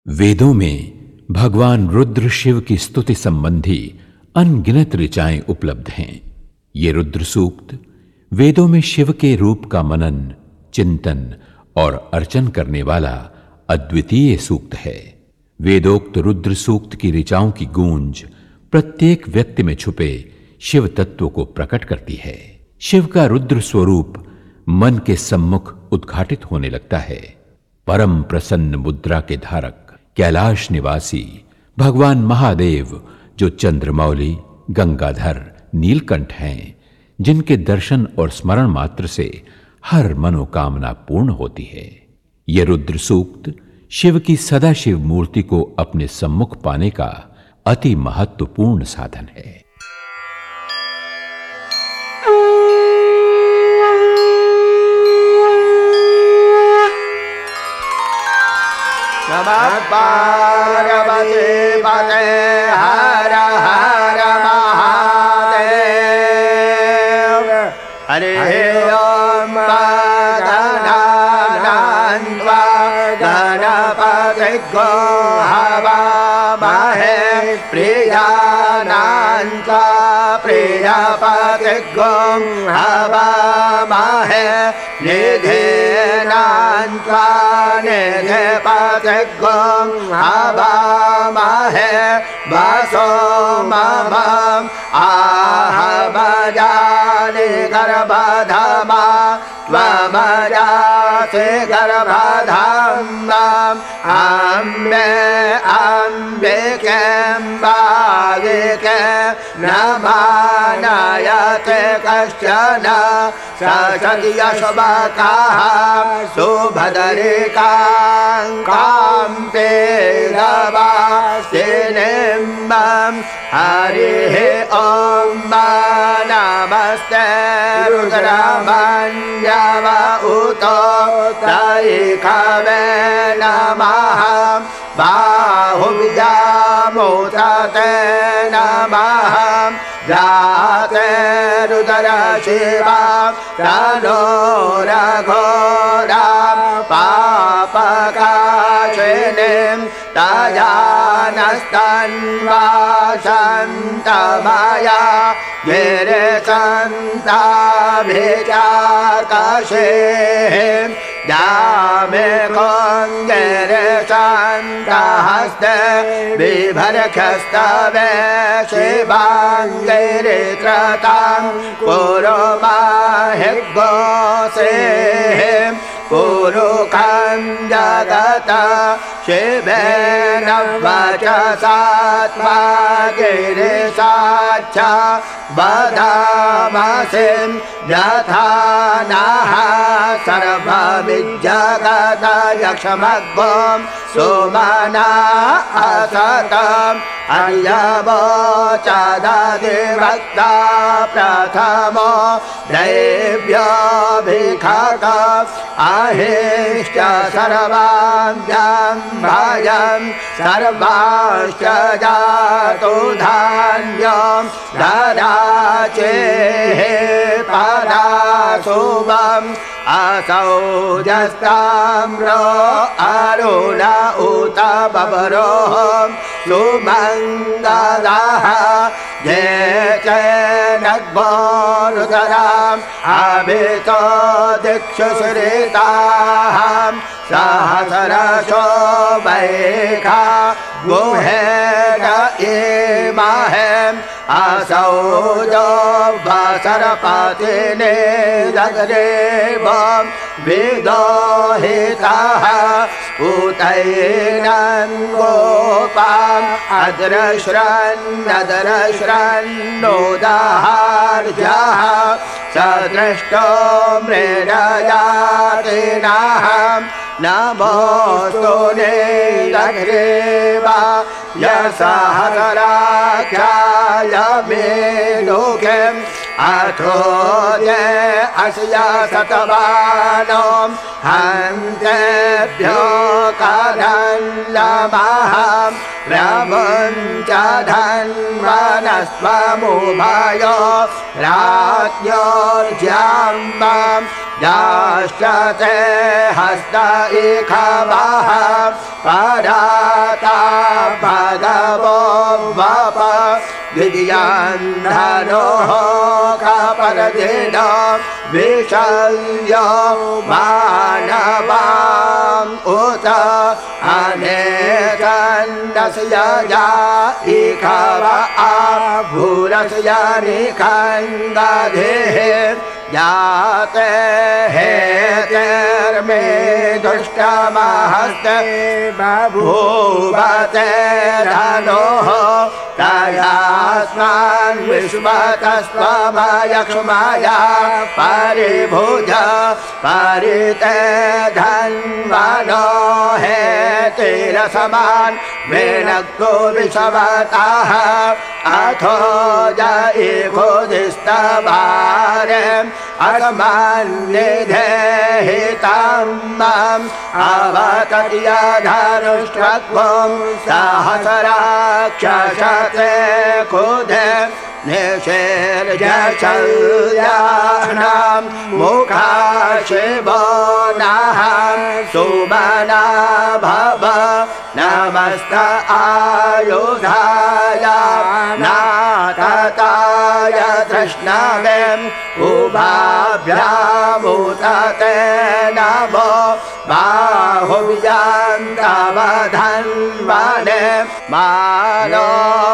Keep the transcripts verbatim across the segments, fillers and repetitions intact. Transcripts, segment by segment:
वेदों में भगवान रुद्र शिव की स्तुति संबंधी अनगिनत ऋचाएं उपलब्ध हैं। ये रुद्र सूक्त वेदों में शिव के रूप का मनन, चिंतन और अर्चन करने वाला अद्वितीय सूक्त है। वेदोक्त रुद्र सूक्त की ऋचाओं की गूंज प्रत्येक व्यक्ति में छुपे शिव तत्व को प्रकट करती है। शिव का रुद्र स्वरूप मन के सम्मुख उद्घाटित होने लगता है। परम प्रसन्न मुद्रा के धारक कैलाश निवासी भगवान महादेव, जो चंद्रमौली, गंगाधर, नीलकंठ हैं, जिनके दर्शन और स्मरण मात्र से हर मनोकामना पूर्ण होती है। यह रुद्र सूक्त शिव की सदाशिव मूर्ति को अपने सम्मुख पाने का अति महत्वपूर्ण साधन है। नमः पार्वती पते हर हर महादेव। हरि ओम गणानान्त्वा गणपतिर्गो हवामहे प्रियानान्त्वा प्रियपतिर्गो हवामहे निधीनान्त्वा निधिपतिर्गो हवामहे वसो मम आहवजानि गर्भधामा त्वमजासि गर्भधाम्नाम् अम्बे अम्बिके बालिके न मानयते कश्चन ससत्यशुभकाः सुभद्रिकां कान्ते नवासिनीं हरिः ॐ नमस्ते रुद्रमन्यव उतो त्रयिकवे नमः बाहुव्यामोदते नमः जाते रुद्र शिवा तनो रघोरा पापकाशिनीं तजानस्तन्वासन्तमया गिरिसन्ताभिचाकशेः जामे कोङ्गिरिसन्तहस्ते बिभर्खस्तवे शिवाङ्गिरित्रतां कुरुमाहिर्गोसेः पुरुखं जगत शिवेन वचसात्मा गिरिशाच्च वदामसिं यथा नः सर्वमिज्जगत यक्षमग्गों सुमना असतम् अन्यवोचदधिवक्ता प्रथमो दैव्योऽभिखक अहिश्च सर्वाभ्यां भयं सर्वाश्च जातु धान्यं ददाचेः पराशुभम् असौ जस्ताम्रो अरुण उत बभरोः सुमङ्गलः ये चैनग्भोरुदराम् अभितो दिक्षु श्रिताः सहस्रशो वैखा गुहेन इमहेम् असौ जो वसरपतिने जगदेवं विदोहितः उतैनं गोपाम् अद्रश्रन्नद्रश्रन्नोदाहार्यः सदृष्टो मृडयातिनः नमोऽस्तु नीलग्रीवा यशहस्राख्याय मेनुकिम् अथो ये अस्य शतवानो हन्तेभ्यो करन् लमहं प्रमुञ्च धन्वनस्त्वमुभयो राज्ञोर्ज्याम्बं याश्च ते हस्त इखवः पराता भगवो वप द्वितीयन्धनोः कपरदिनो विशल्यो मानवाम् उत अनेकन्दस्य या इखव आभूरस्य निखन्दधेः याते हेतेर्मे दुष्टमहस्ते बभूवते धनोः तयास्मान् विश्वतस्त्वमयक्ष्मया परिभुज परिते धन्वनो हेतिरसमान् वेणक्तो विषवतः अथो जयिखुदिस्तवारे अस्मन्निधेहितं माम् अवतत्य धनुष्ट्वं सहस्राक्षसते खुदे निषेर्जचल्यानां मुखा शिवो नः सुमना भव नमस्त आयुधाय नाथताय तृष्णवे उभाभ्यामुतते नमो बाहुव्यान्तवधन्वने मानो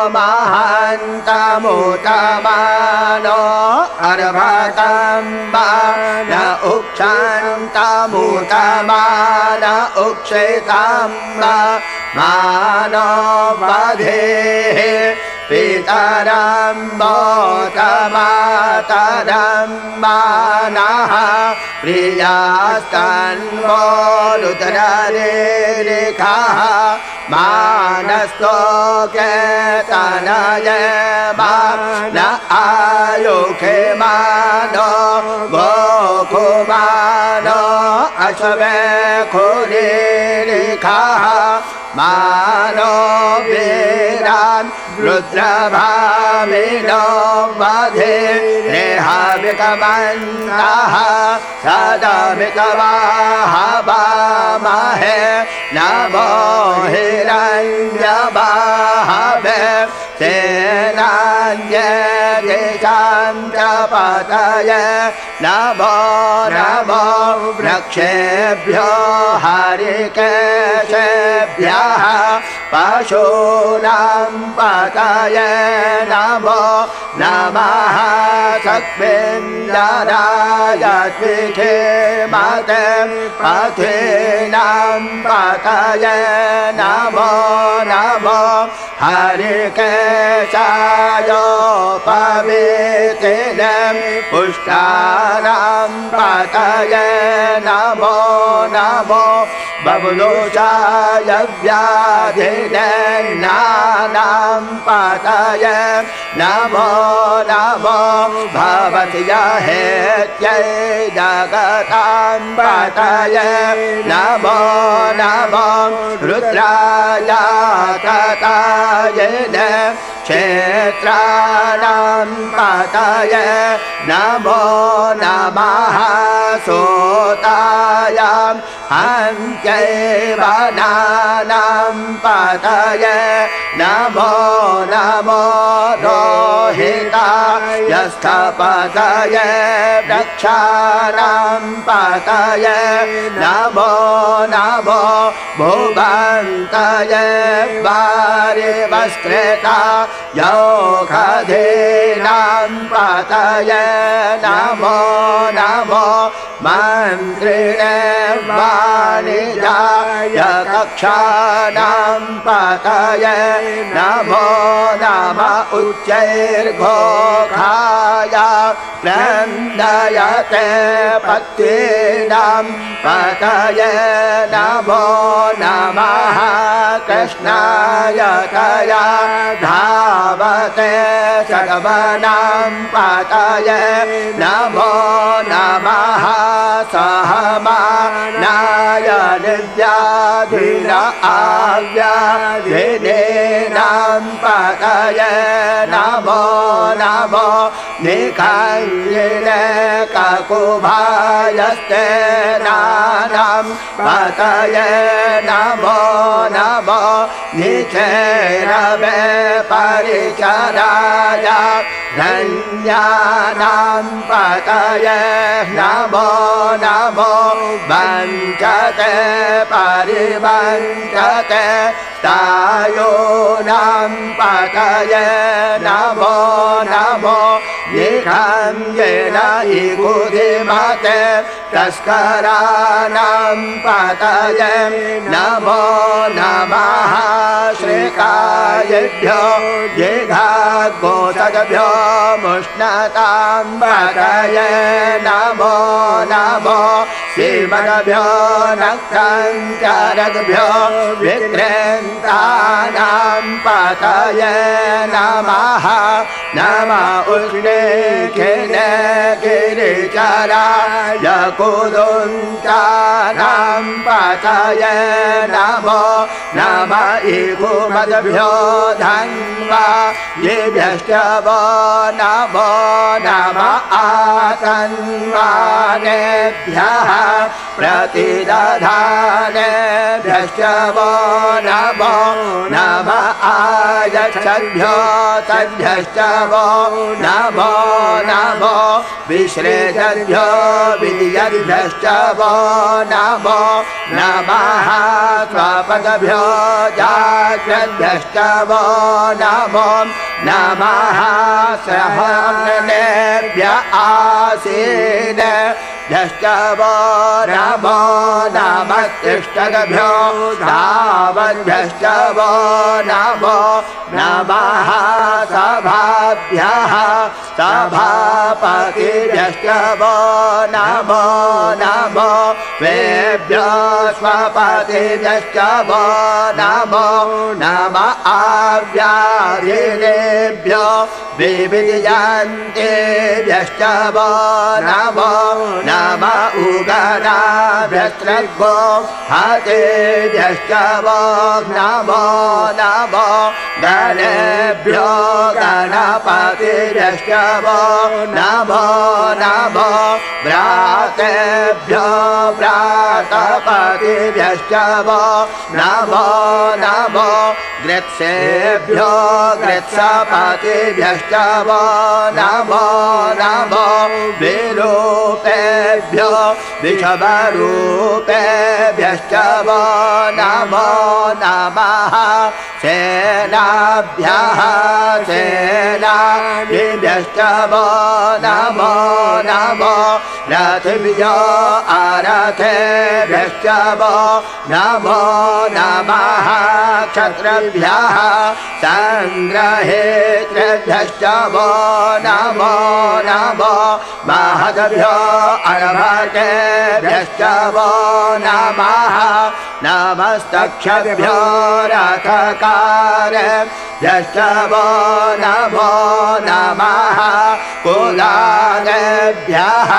महान्तमुतमानो अर्भतं मान उक्षन्तमुतमान उक्षितं मानो वधेः पितरं मोतमातरं मानः प्रियास्तन्वो रुद्ररेखः मानस्तोके तनये मान आयुखे मानो गोकुमानो अश्वे खुरेखः मानो वीरान् रुद्रभामिनो वधे रेहाविकमन्तः सदमिकवाहवामहे नमो हिरण्यवाहवे सेनान्ये दिशां च पतये नमो नमो वृक्षेभ्यो हरिकेशेभ्यः पशूनां पतये नमो नमः सक्मिन्द्राय त्विखेमते पथीनां पतये नमो नमो हरिकेशाय पवित्रे पुष्टानां पतये नमो नमो बबुलोचाय व्याधिनानां पतये नमो नमो भवत्य हेत्यै जगतां पतये नमो नमो रुद्राय तताये क्षेत्राणां पतये नमो नमः सोताय हन्त्यै वनानां पतये नमो नमो रोहिताय स्थपतये वृक्षाणां पतये नमो नमो भुवन्तये वारिवस्कृता योगधीनां पतये नमो नमो मन्त्रिणे वाणिजाय कक्षाणां पतये नमो नमः उच्चैर्घोषाय क्रन्दयते पत्नीनां पतये नमो नमः कृष्णाय तया धावते षड्वनां पतये नमो नमः सहमानाय निर्व्याधिन आव्याधिनां पतये नमो नमो निखञ्जिने ककुभायस्ते नानां पतये नमो नमो निचेरवे परिचराय धन्यानां पतये नमो नमो वञ्चते परिवञ्चते तायोनां पतये नमो नमो निखञ्जेन इगुधिमते तस्कराणां पतये नमो नमः श्रीकायेभ्यो जिघाग्गोसद्भ्यो मुष्णतां पतये नमो नमो श्रीमद्भ्यो नक्तञ्चरद्भ्यो विक्रेन्तानां पतये नमः नमः उष्णेखिने गिरिचराय कुदुन्तानां पतये नमो नमः इगुमद्भ्यो धन्वा येभ्यश्च वो नमो नमः आतन्वानेभ्यः प्रतिदधानेभ्यश्च वो नमो नमः आयच्छद्भ्यो तद्भ्यश्च वो नमो नमो विश्रेषद्भ्यो विद्यद्भ्यश्च वो नमो नमः स्वपदभ्यो जाग्रद्भ्यश्च वो नमो नमः सहनेभ्य आसीन यश्च वो नमो नमस्तिष्ठद्भ्यो धावद्भ्यश्च वो नमो नमः सभाभ्यः सभापतिभ्यश्च वो नमो नमो वेभ्यो स्वपतिभ्यश्च वो नमो नमः आव्याधिनेभ्यो विविधयन्तेभ्यश्च वो नमो नमः उगनाभ्यस्त्रगो हतेभ्यश्च वो नमो नमो गणेभ्यो गणपतिभ्यश्च वो नमो नमो व्रातेभ्यो व्रातपतिभ्यश्च वो नमो नमो गृत्सेभ्यो गृत्सपतिभ्यश्च वो नमो नमो विरूपेभ्यो विषभरूपेभ्यश्च वो नमो नमः सेनाभ्यः सेनाभ्यश्च वो नमो नमो रथिभ्यो अरथेभ्यश्च वो नमो नमः क्षत्रभ्यः सङ्ग्रहेत्रेभ्यश्च वो नमो नमो महद्भ्यो अर्भकेभ्यश्च वो नमः नमस्तक्षभ्यो रथकारेभ्यश्च वो नमो नमः कुलालेभ्यः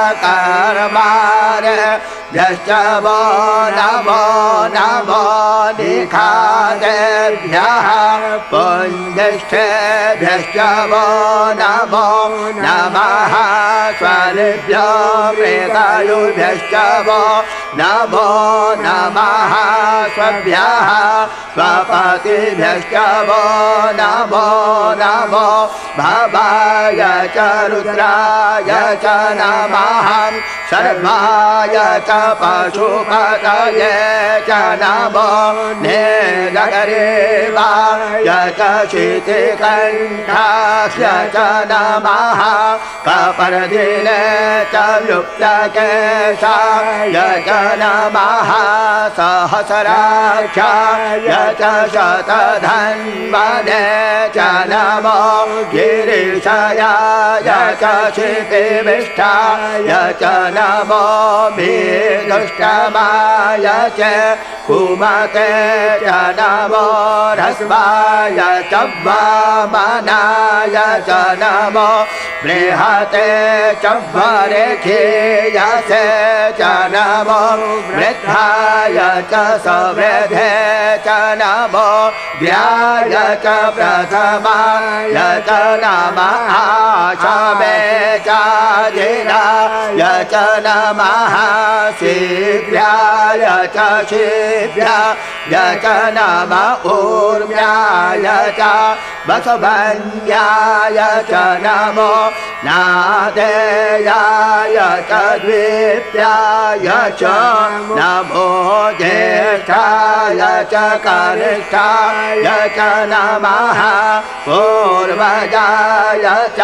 कर्मारेभ्यश्च वो नमो नमो निखादेभ्यः पुण्यष्ठेभ्यश्च वो नमो नमः स्वरेभ्यो वेदायुभ्यश्च वो नमो नमः स्वभ्यः स्वपतिभ्यश्च वो नमो नमो भवाय च रुद्राय च नमः सर्वाय च पशुपतये च नमो नीलगरीवाय च शितिकण्ठाय च नमः कपर्दिने च लुप्तकेशाय च नमः सहस्राक्षाय च शतधन्वने च नमो गिरिशयाय च शितिविष्ठाय च नमो दुष्टमाय च कुमते च नमो ह्रस्वाय च वामनाय च नमो बृहते च वरेख्यसे च नमो वृद्धाय च सवृद्धे च नमो व्याय च प्रथमाय च नमः आशवे च जिनाय च नमः शीघ्राय च शीघ्राय च नमः ऊर्म्याय च वसुभन्याय च नमो नादेयाय च द्विप्याय च नमो ज्येष्ठाय च कनिष्ठाय च नमः पूर्वजाय च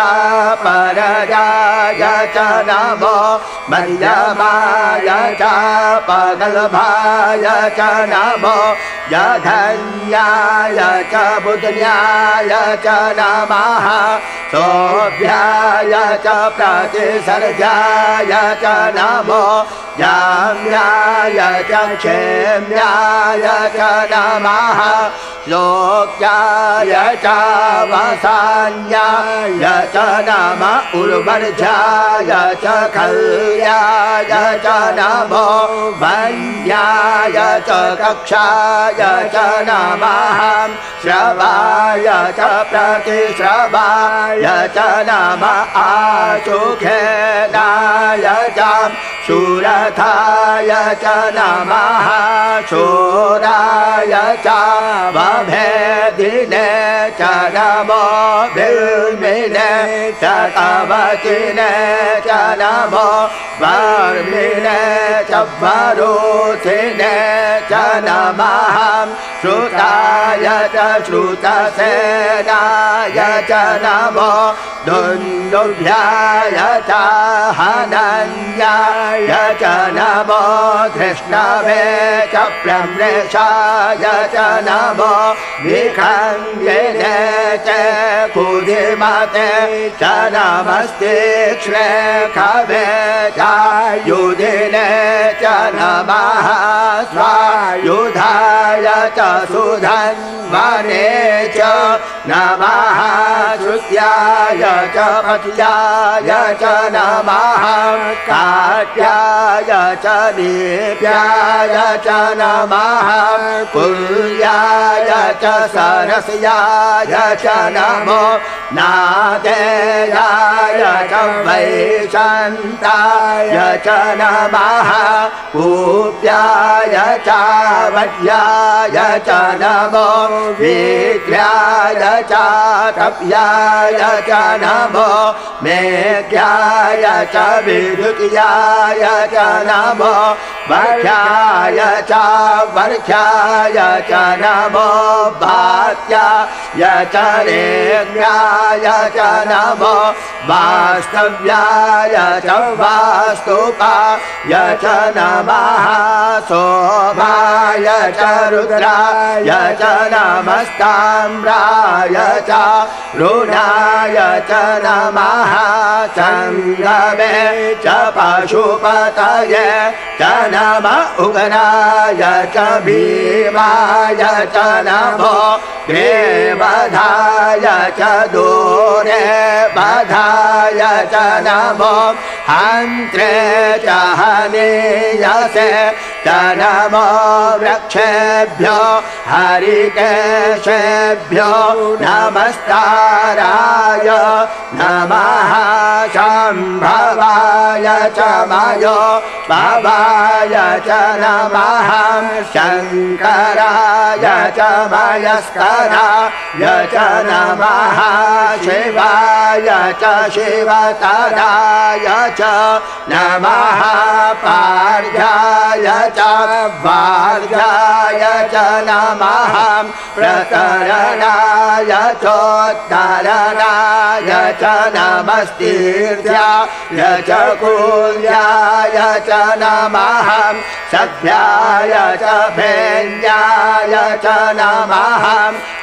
परजाय च नमो मध्यमाय च पगल्भाय च नमो जघन्याय च बुधन्याय च नमः सोभ्याय च प्रतिसर्गाय च नमो जाम्याय च क्षेम्याय च नमः श्लोक्याय च वसान्याय च नमः उर्वर्ध्याय च खल्याय च नमो वन्याय च कक्षाय च नमः श्रवाय च प्रतिश्रवाय च नमः आशुखेनाय च शूरथाय च नमः शूराय च वभेदिने च नमो भीमिने च कवचिने च नमो वर्मिणे च वरुथिने च नमः श्रुताय च श्रुतसेनाय च नमो दुन्दुभ्याय च हनन्याय च नमो धृष्णवे च प्रम्रेशाय च नमो विखङ्गिने च कुधिमते च नमस्तीक्ष्णे खवे च युधिने च नमः स्वायुधाय च सुधन्वने च नमः श्रुत्याय च पत्याय च नमः काट्याय च दीप्याय च नमः कुल्याय च सरस्याय च नमो नादेयाय च वैशन्ताय च नमः कूप्याय च वड्याय च नमो विद्याय च तप्याय च नमो मेघ्याय च विद्युत्याय च नमो वर्षाय च वर्षाय च नमो वात्याय च रेग्याय च नमो वास्तव्याय च वास्तुपाय च नमः सोमाय च रुद्राय च नमस्ताम्राय च रुणाय च नमः चन्द्रवे च पशुपतये च नमः उग्राय च भीमाय च नमो ग्रीवधाय च दूरे बधाय च नमो हन्त्रे च हनीयसे च नमो वृक्षेभ्यो हरिकेशेभ्यो नमस्ताराय नमः शम्भवाय च मयो भवाय च नमः शङ्कराय च मयस्कराय च नमः शिवाय च शिवतराय च नमः पार्याय च वार्याय च नमः प्रतरणाय चोत्तरणाय च नमस्तीर्थ्याय च कुल्याय च नमः सभ्याय च भेन्याय च नमः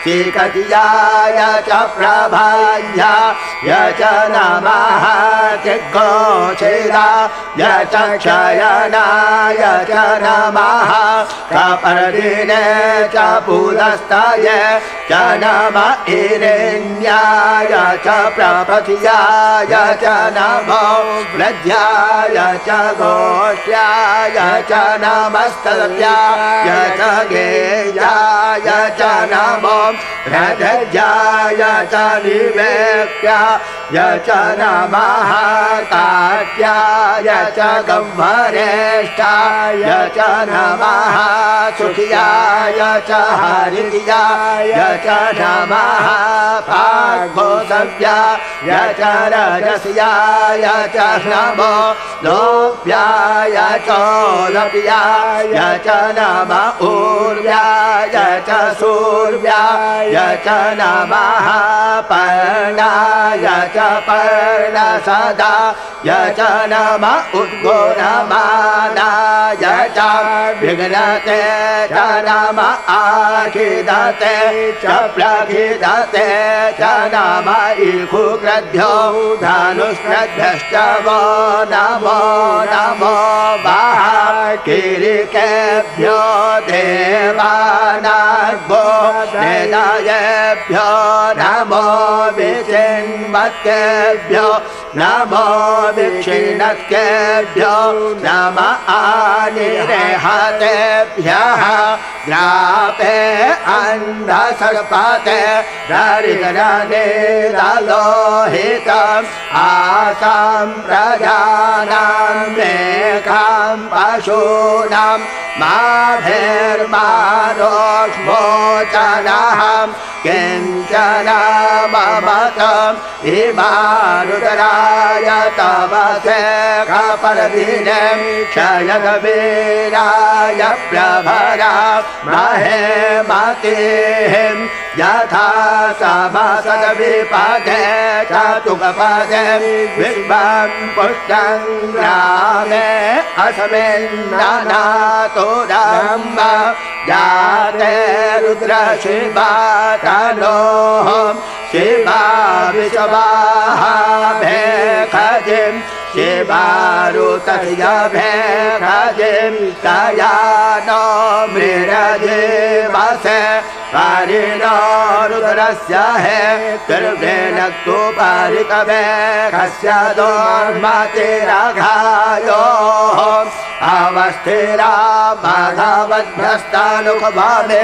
श्रीकटियाय च प्रभायाय च नमः दिग्गोचराय च क्षयनाय च नमः कपर्दिने च पुलस्ताय च नमः हिरण्याय च प्रपथियाय च नमो व्रज्याय च गोष्ठ्याय च नमस्तव्याय च गेयाय च नमो रजज्याय च निवेक्याय च नमः काट्याय च गह्वरेष्ठाय च नमः सुखियाय च हरियाय च नमः भागोसव्याय च रजस्याय च नमो लोप्याय च लोप्याय च नमः ऊर्व्याय च सूर्व्याय च नमः पर्णाय च पर्णसदाय च नमः उद्गोरमानाय च विघ्नते च नमः आखिदते च प्रखिदते च नमः इखुक्रध्यो धनुष्क्रध्यश्च वो नमो नमो वाह किरीकेभ्यो देवानार्गो निदयेभ्यो नमो विचिन्वत्केभ्यो नमो विक्षिणत्केभ्यो नमः आनिरेहतेभ्यः ग्रापे अन्धसर्पते दरिद्रनिरलोहितम् आसां प्रजानां मेघां पशूनां माभेर्मारोष्मोचनः किञ्चन ममतम् इमारुद्राय तव शेखपर्दिने क्षयदवीराय प्रभरा महेमतिं यथा समसद्विपदे चतुष्पदे विश्वं पुष्टं ग्रामे अस्मिन्ननातुरम्ब जाते रुद्रशिवा तनोः शिवा विश्वाः भेखजिं शिवारुतस्य भेखजिं तया नो मृरजिवसे परिणो रुद्रस्य हे दुर्गेणक्तु परितवेखस्य दोर्मतिरघायोः अवस्थिरा भगवद्भ्रष्टानुखभावे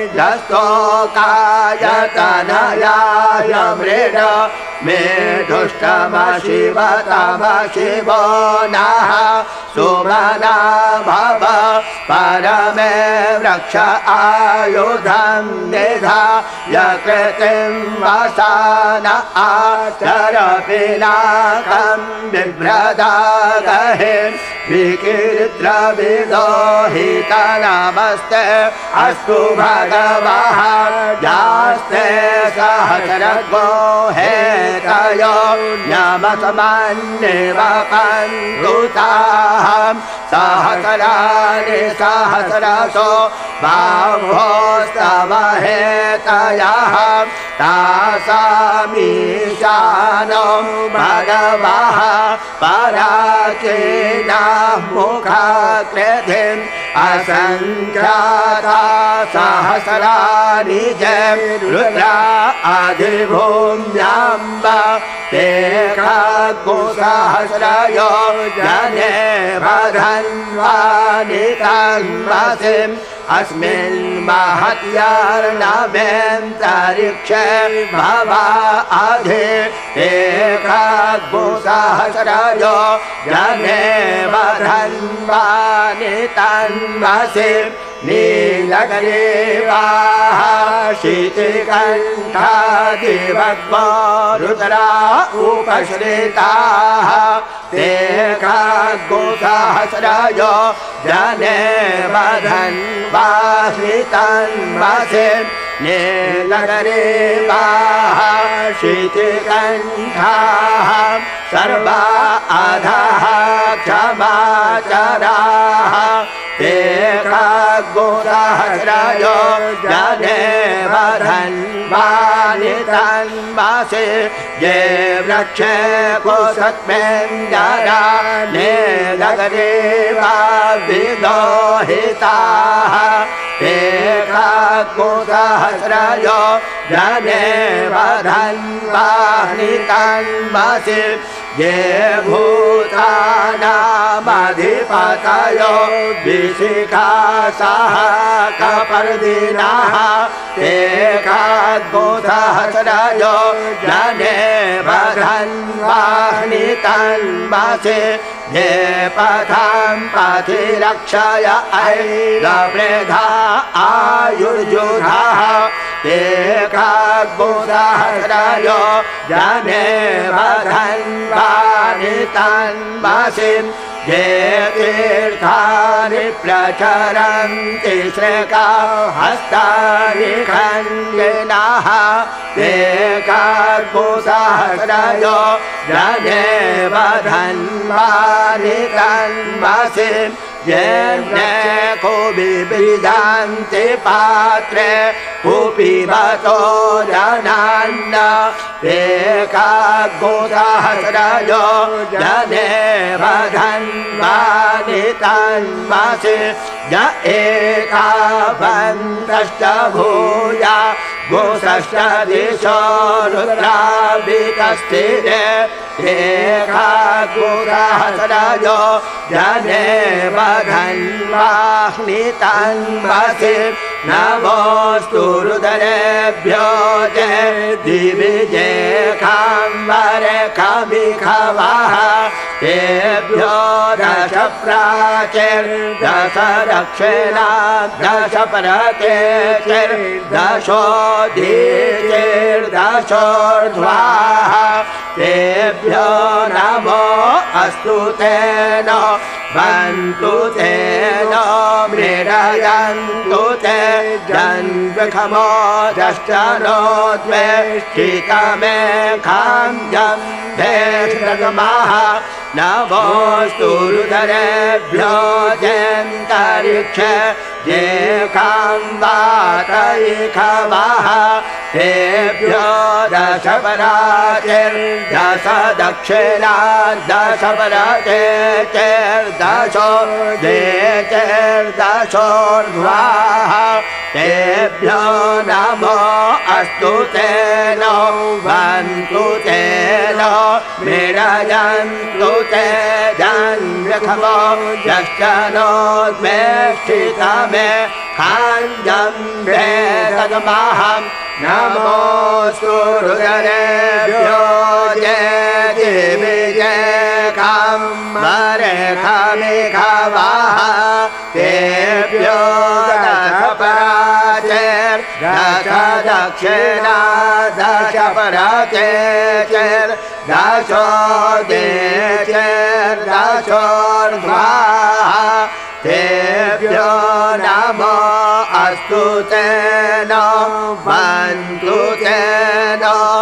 दस्तोकायतनयाय मृड मे दुष्टमशिव तम शिवो नः सुमना भव परमे वृक्ष आयुधं निधाय कृतिं वसान आचर पिनाकं बिभ्रदागहे विकीर्द्रविदोहितनमस्ते अस्तु भगवः यास्ते सहस्रगो हेतयो न्यमसमन्निव पन्तुताः सहस्राणि सहस्रशो बाहोस्तव हेतयः तासामीशानो भगवः पराचीनाः मुखाकृतिम् असङ्ख्याता सहस्राणि जय रुद्रा अधिभूम्याम्ब ते खगुसहस्रयो जने वधन्वानि तन्वसिम् अस्मिन् महत्यार्णवेन्तरिक्षे भवा अधि एकगुसहस्रयो जने वधन्वानि तन्वसिम् नीलग्रीवाः शितिकण्ठादिवग्मो रुद्रा उपश्रिताः ते खगुसहस्रयो जने वधन्वानि तन्वसिम् नीलग्रीवाः शितिकण्ठाः सर्वा अधः क्षमाचराः ते खगुसहस्रयो जने धन्वानि तन्वासि ये वृक्षे कुसत्मेन्द्रा ने नगरेवा विदोहिताः एकात्मसहस्रयो जनेव धन्वानि तन्वासि ये भूतानामधिपतयो विशिखासः कपर्दिनः एकात्मसहस्रयो जनेव धन्वानि तन्वासि ये पथं पथि रक्षय ऐरवृधा आयुर्युधाः एकात्मसहस्रयो जनेव धन्वानि तन्वासि ये तीर्थानि प्रचरन्ति श्रेकाहस्तानि खण्डिनः एकात्मसहस्रयो जनेव धन्वानि तन्वासि येने कुबिबिदन्ति पात्रे कुपिबतो जनान्न एकात्मसहस्रयो जनेव धन्वानि तन्वासि य एकावन्तश्च भूया गोषश्च दिशो रुद्राभितस्थिरे एकात्मसहस्रयो जनेव धन्वानि तन्वासि नमोऽस्तु रुद्रेभ्यो जे दिवि जे खाम्बरे खमिखवः तेभ्यो दश प्राचीर्दश दक्षिणा दश परतेर्दशोदीचीर्दशोर्ध्वाः तेभ्यो नमो अस्तु तेन बन्तु तेन मृडयन्तु ते जन्मखमो दश्चनो द्वेष्टितमे खाञ्जं भेषगमः नमोऽस्तु रुद्रेभ्यो जेऽन्तरिक्षे ये खाम्बातैखवः तेभ्यो दश प्राचीर्दश दक्षिणा दश परतेर्दशो देचैर्दशोर्ध्वाः तेभ्यो नमो अस्तु तेन बन्तु तेन मृडयन्तु ते जन्मखमो यश्चनो द्वेष्टितमे खाञ्जं भेषगमः नमोऽस्तु रुद्रेभ्यो ये दिवि जे खाम्बरे खमिखवः तेभ्यो दश प्राचीर्दश दक्षिणा दश परतेर्दशोदीचीर्दशोर्ध्वाः तेभ्यो नमो अस्तु तेन बन्तु तेन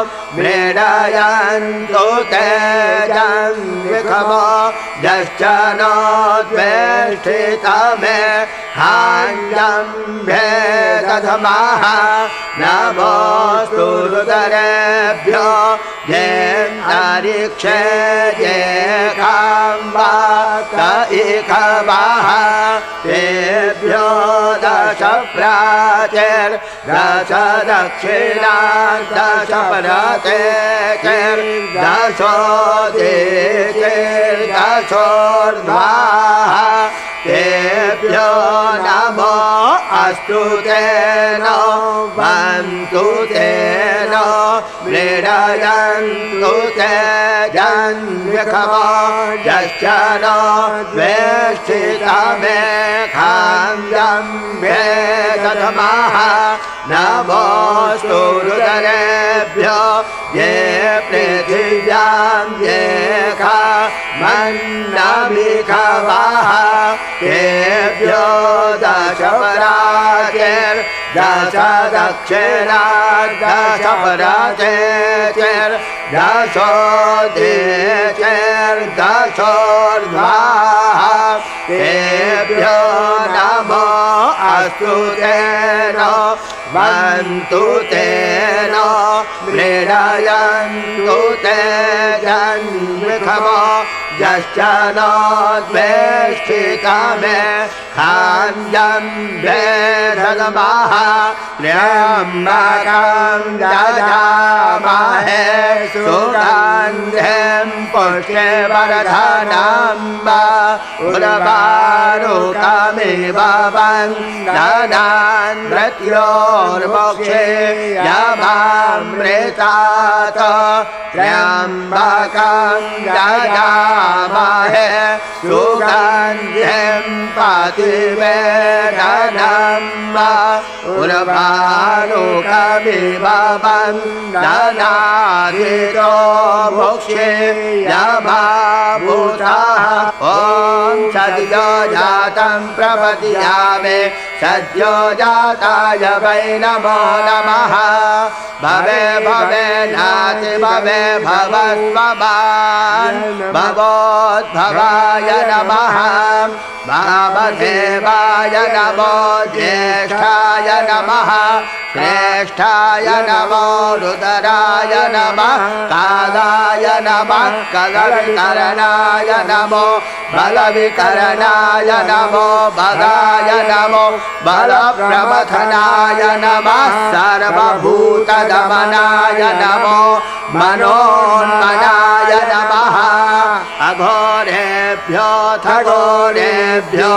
मृडयन्तु ते जन्मखमो यश्चनो द्वेष्टितमे खाञ्जं भेषगमः नमोऽस्तु रुद्रेभ्यो येऽन्तरिक्षे ये खाम्बातैखवः तेभ्यो दश प्राचीर्दश दक्षिणा दश परतेर्दशोदीचीर्दशोर्ध्वाः तेभ्यो नमो अस्तु तेन बन्तु तेन मृडयन्तु ते जन्मखमो यश्चनो द्वेष्टितमे खाञ्जं भेषगमः नमोऽस्तु रुद्रेभ्यो ये पृथिव्यां ये खामन्नमिखवः तेभ्यो दश प्राचीर्दश दक्षिणा दश परतेर्दशोदीचीर्दशोर्ध्वाः तेभ्यो नमो अस्तु तेन वन्तु तेन मृडयन्तु ते जन्मृथमो यश्च नोद्वेष्टितमे खान्यं वेदगमः त्र्यम्बकं यजामहे सुगन्धिं पुष्टिवर्धनं उर्वारुकमिव वन्दनान् मृत्योर्मोक्षे यमामृतात् त्र्यम्बकं यजामहे सुगन्धिं पतिवेदनं उर्वारुकमिव वन्दनादितो मोक्षे यमाभूतः ॐ सद्यो जातं प्रपद्यामे सद्यो जाताय वै नमो नमः भवे भवे नाति भवे भवस्वभान् भवोद्भवाय नमः वामदेवाय नमो ज्येष्ठाय नमः श्रेष्ठाय नमो रुद्राय नमः कालाय नमः कलविकरणाय नमो बलविकरणाय नमो बलाय नमो बलप्रमथनाय नमः सर्वभूतदमनाय नमो मनोन्मनाय नमः अघोरेभ्यो थघोरेभ्यो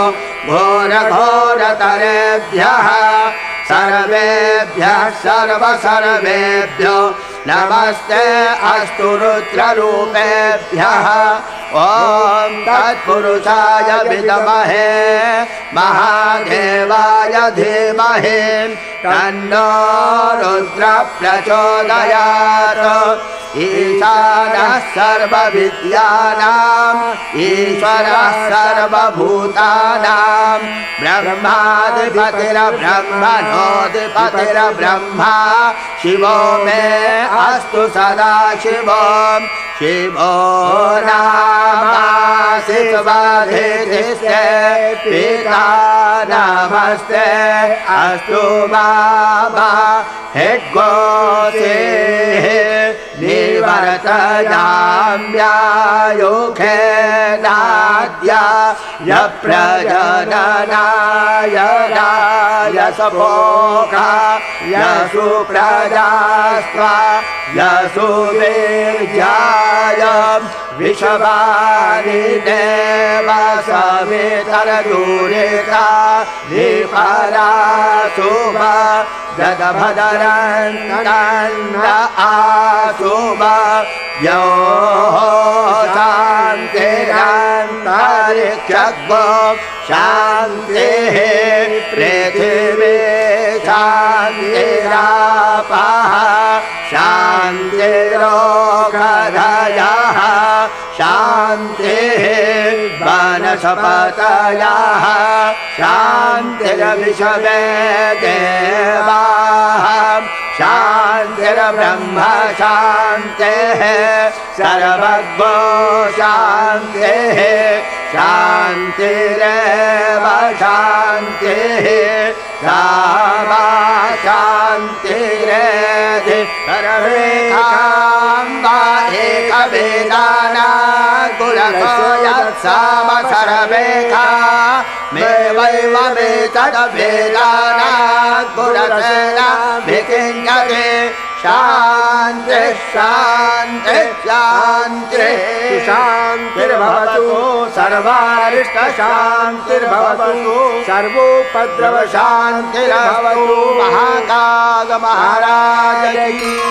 घोरघोरतरेभ्यः सर्वेभ्यः सर्वसर्वेभ्यो नमस्ते अस्तु रुद्ररूपेभ्यः ॐ तत्पुरुषाय विद्महे महादेवाय धीमहि तन्नो रुद्रः प्रचोदयात् ईशानः सर्वविद्यानाम् ईश्वरः सर्वभूतानां ब्रह्माधिपतिर्ब्रह्मणोऽधिपतिर्ब्रह्मा शिवो मे अस्तु सदा शिवो शिवो नामासि स्वाधिष्ठिते पिता नमस्ते अस्तु बाबा हिड्गोसे निवर्तयाम्यायुखे नाद्या यप्रजननाय रायसपोका यशुप्रजास्त्वा यशुवीर्याय विषवानि देवा सवितरदूरिता निपरासुभ जगभदरन्नन्द आसुभ यो शान्तिरन्तरिक्षगो शान्तिः पृथिवी शान्तिरापः शान्तिरोगधयः शान्तिः वनस्पतयः शान्तिर्विश्वे देवाः शान्तिर्ब्रह्म शान्तिः सर्वज्ञो शान्तिः शान्तिरेव शान्तिः सामा शान्तिरेधि सर्वेकाम्बा एकवेदाना गुणको यत्साम सर्वेका मे वैव मे तद्वेदाना गुणसेना विकिञ्जते शान्ति शान्ति शान्ति शान्तिर्भवतु सर्वारिष्ट शान्तिर्भवतु सर्वोपद्रव शान्तिर्भवतु महाकाल महाराज की